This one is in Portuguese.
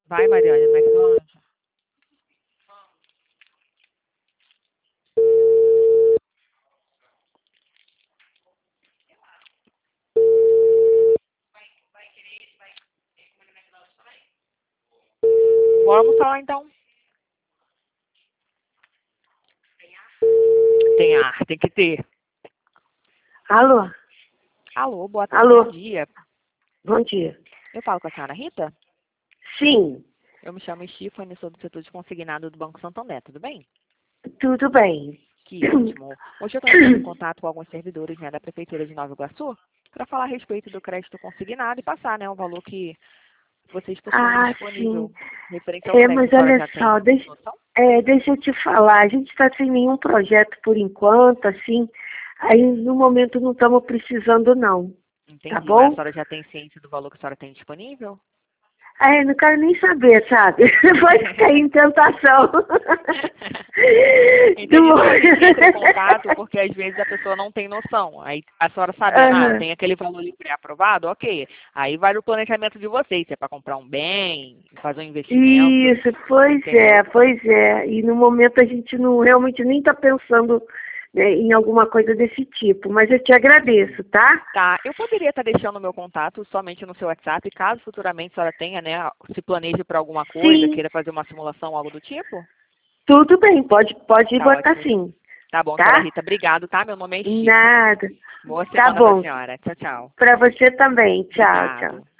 Vai, Mariane, no McDonald's. Bora almoçar lá, então. Tem ar, tem que ter. Alô? Alô, boa tarde, Alô? bom dia. Bom dia. Eu falo com a senhora Rita? Sim, Eu me chamo Stephanie, sou do setor de consignado do Banco Santander, tudo bem? tudo bem. Que ótimo. Hoje eu estou entrando em contato com alguns servidores, né, da Prefeitura de Nova Iguaçu para falar a respeito do crédito consignado e passar, né, o valor que vocês possuem disponível. Sim. Referente ao crédito, Mas a senhora olha já tem só, deixa, noção? deixa eu te falar, a gente está sem nenhum projeto por enquanto, assim, aí no momento não estamos precisando não, tá Entendi, mas a bom? senhora já tem ciência do valor que a senhora tem disponível? Aí não quero nem saber, sabe? Pode cair em tentação. Entendi, não, a gente entra em contato porque às vezes a pessoa não tem noção. Aí a senhora sabendo, Aham. tem aquele valor ali pré-aprovado, ok. Aí vai o planejamento de vocês, se é para comprar um bem, fazer um investimento, Isso, entendeu? pois é. E no momento a gente não realmente nem está pensando, né, em alguma coisa desse tipo, mas eu te agradeço, tá? Tá, eu poderia estar deixando o meu contato somente no seu WhatsApp, caso futuramente a senhora tenha, né, se planeje para alguma coisa, Sim, queira fazer uma simulação, algo do tipo? tudo bem, pode Tá botar ótimo. sim, Tá bom, senhora tá? Rita, obrigado, tá? Meu nome é Stephanie. Nada. Boa Tá semana para a bom. senhora. Tchau, tchau. Para você também. Tchau, tchau. Obrigado.